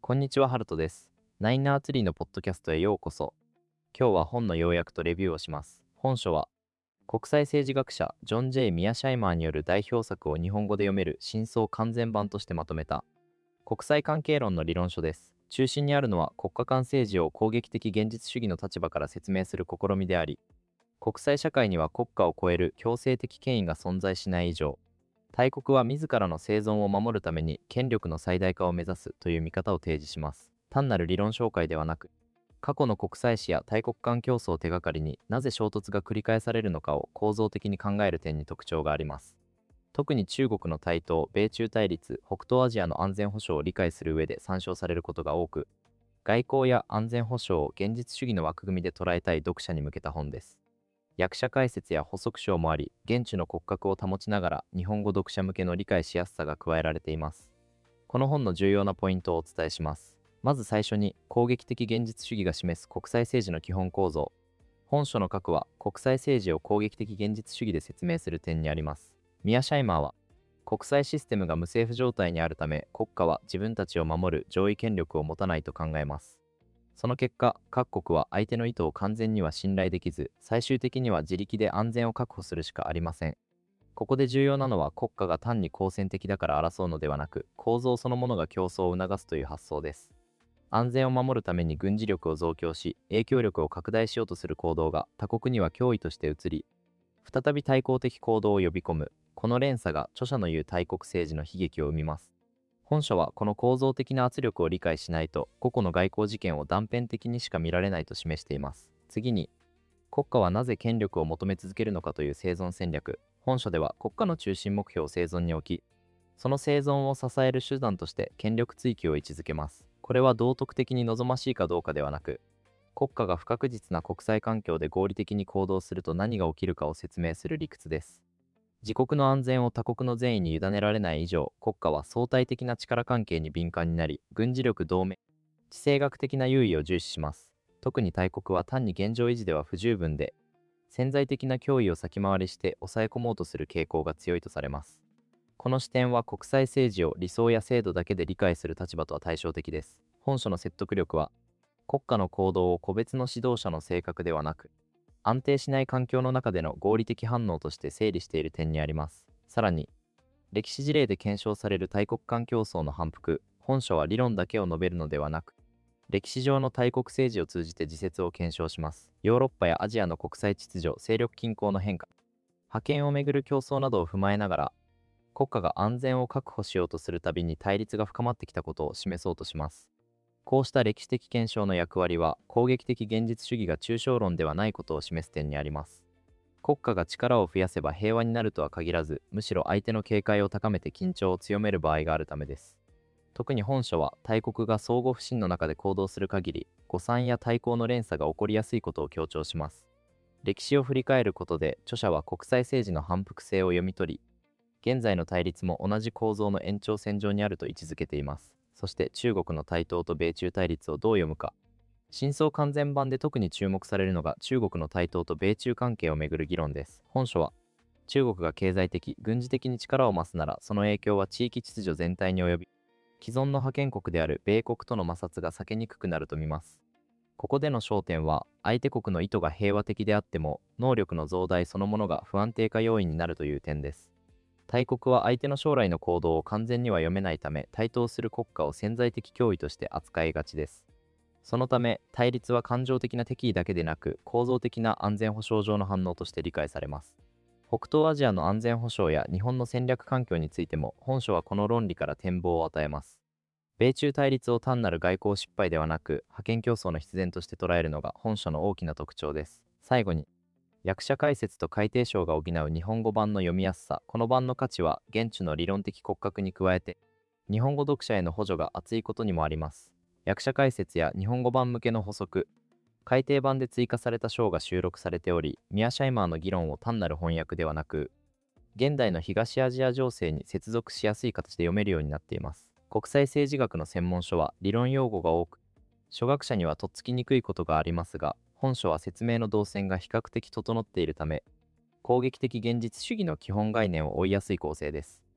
こんにちは、ハルトです。ナインナーツリーのポッドキャストへようこそ。今日は本の要約とレビューをします。本書は、国際政治学者ジョン・ J. ミアシャイマーによる代表作を日本語で読める新装完全版としてまとめた国際関係論の理論書です。中心にあるのは国家間政治を攻撃的現実主義の立場から説明する試みであり、国際社会には国家を超える強制的権威が存在しない以上、大国は自らの生存を守るために権力の最大化を目指すという見方を提示します。単なる理論紹介ではなく、過去の国際史や大国間競争を手がかりになぜ衝突が繰り返されるのかを構造的に考える点に特徴があります。特に中国の台頭、米中対立、北東アジアの安全保障を理解する上で参照されることが多く、外交や安全保障を現実主義の枠組みで捉えたい読者に向けた本です。役者解説や補足章もあり、現地の骨格を保ちながら日本語読者向けの理解しやすさが加えられています。この本の重要なポイントをお伝えします。まず最初に、攻撃的現実主義が示す国際政治の基本構造。本書の核は国際政治を攻撃的現実主義で説明する点にあります。ミアシャイマーは、国際システムが無政府状態にあるため、国家は自分たちを守る上位権力を持たないと考えます。その結果、各国は相手の意図を完全には信頼できず、最終的には自力で安全を確保するしかありません。ここで重要なのは、国家が単に好戦的だから争うのではなく、構造そのものが競争を促すという発想です。安全を守るために軍事力を増強し、影響力を拡大しようとする行動が他国には脅威として移り、再び対抗的行動を呼び込む。この連鎖が著者の言う大国政治の悲劇を生みます。本書はこの構造的な圧力を理解しないと、個々の外交事件を断片的にしか見られないと示しています。次に、国家はなぜ権力を求め続けるのかという生存戦略。本書では国家の中心目標を生存に置き、その生存を支える手段として権力追求を位置づけます。これは道徳的に望ましいかどうかではなく、国家が不確実な国際環境で合理的に行動すると何が起きるかを説明する理屈です。自国の安全を他国の善意に委ねられない以上、国家は相対的な力関係に敏感になり、軍事力同盟、地政学的な優位を重視します。特に大国は単に現状維持では不十分で、潜在的な脅威を先回りして抑え込もうとする傾向が強いとされます。この視点は国際政治を理想や制度だけで理解する立場とは対照的です。本書の説得力は、国家の行動を個別の指導者の性格ではなく、安定しない環境の中での合理的反応として整理している点にあります。さらに、歴史事例で検証される大国間競争の反復。本書は理論だけを述べるのではなく、歴史上の大国政治を通じて自説を検証します。ヨーロッパやアジアの国際秩序、勢力均衡の変化、覇権をめぐる競争などを踏まえながら、国家が安全を確保しようとするたびに対立が深まってきたことを示そうとします。こうした歴史的検証の役割は、攻撃的現実主義が抽象論ではないことを示す点にあります。国家が力を増やせば平和になるとは限らず、むしろ相手の警戒を高めて緊張を強める場合があるためです。特に本書は、大国が相互不信の中で行動する限り、誤算や対抗の連鎖が起こりやすいことを強調します。歴史を振り返ることで、著者は国際政治の反復性を読み取り、現在の対立も同じ構造の延長線上にあると位置づけています。そして中国の台頭と米中対立をどう読むか。新装完全版で特に注目されるのが中国の台頭と米中関係をめぐる議論です。本書は、中国が経済的、軍事的に力を増すなら、その影響は地域秩序全体に及び、既存の覇権国である米国との摩擦が避けにくくなると見ます。ここでの焦点は、相手国の意図が平和的であっても、能力の増大そのものが不安定化要因になるという点です。大国は相手の将来の行動を完全には読めないため、台頭する国家を潜在的脅威として扱いがちです。そのため、対立は感情的な敵意だけでなく、構造的な安全保障上の反応として理解されます。北東アジアの安全保障や日本の戦略環境についても、本書はこの論理から展望を与えます。米中対立を単なる外交失敗ではなく、覇権競争の必然として捉えるのが本書の大きな特徴です。最後に、役者解説と改訂章が補う日本語版の読みやすさ。この版の価値は、現地の理論的骨格に加えて、日本語読者への補助が厚いことにもあります。役者解説や日本語版向けの補足、改訂版で追加された章が収録されており、ミアシャイマーの議論を単なる翻訳ではなく、現代の東アジア情勢に接続しやすい形で読めるようになっています。国際政治学の専門書は理論用語が多く、初学者にはとっつきにくいことがありますが、本書は説明の動線が比較的整っているため、攻撃的現実主義の基本概念を追いやすい構成です。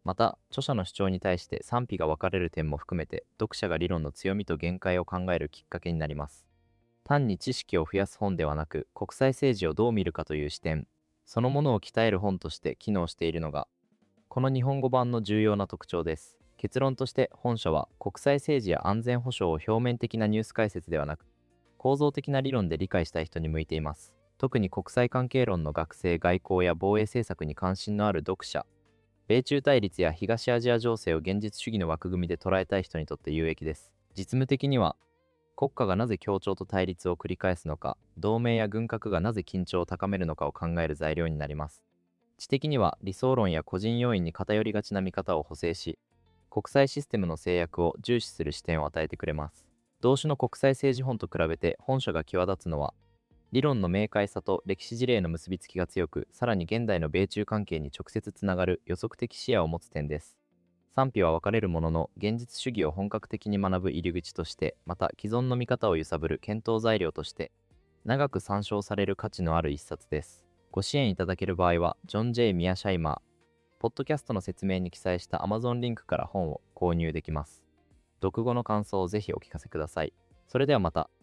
また、著者の主張に対して賛否が分かれる点も含めて、読者が理論の強みと限界を考えるきっかけになります。単に知識を増やす本ではなく、国際政治をどう見るかという視点、そのものを鍛える本として機能しているのが、この日本語版の重要な特徴です。結論として本書は国際政治や安全保障を表面的なニュース解説ではなく、構造的な理論で理解したい人に向いています。特に国際関係論の学生、外交や防衛政策に関心のある読者、米中対立や東アジア情勢を現実主義の枠組みで捉えたい人にとって有益です。実務的には、国家がなぜ協調と対立を繰り返すのか、同盟や軍拡がなぜ緊張を高めるのかを考える材料になります。知的には理想論や個人要因に偏りがちな見方を補正し、国際システムの制約を重視する視点を与えてくれます。同種の国際政治本と比べて本書が際立つのは、理論の明快さと歴史事例の結びつきが強く、さらに現代の米中関係に直接つながる予測的視野を持つ点です。賛否は分かれるものの、現実主義を本格的に学ぶ入り口として、また既存の見方を揺さぶる検討材料として、長く参照される価値のある一冊です。ご支援いただける場合は、ジョン・ J. ミアシャイマー、ポッドキャストの説明に記載した Amazon リンクから本を購入できます。読後の感想をぜひお聞かせください。それではまた。